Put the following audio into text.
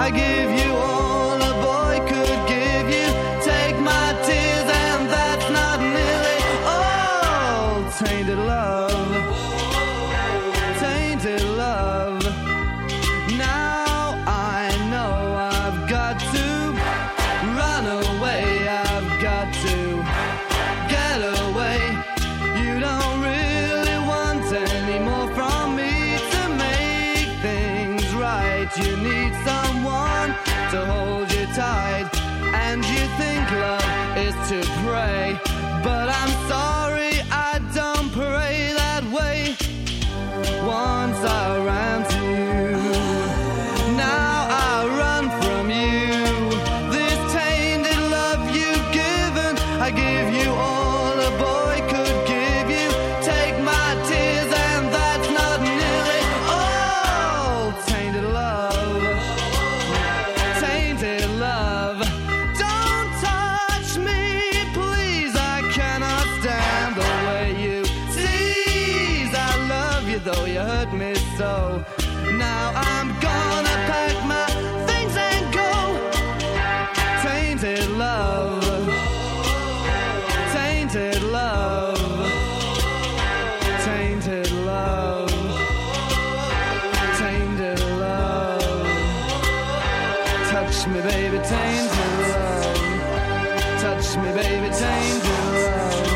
I give you all a boy could give you. Take my tears and that's not nearly all. Tainted love, tainted love. Now I know I've got to run away, I've got to get away. You don't really want any more from me to make things right. You need someone to hold you tight, and you think love is to pray, but I'm sorry, I don't pray that way. Once I ran to you, now I run from you. This tainted love you've given, I give you all a boy could give you. Take my tears and that's not nearly all. Tainted love, tainted love. Don't touch me, please, I cannot stand the way you tease. I love you though you hurt me so. Now I'm gonna pack my things and go. Tainted love, tainted love, tainted love, tainted love. Touch me, baby, tainted love. Touch me, baby, tainted love.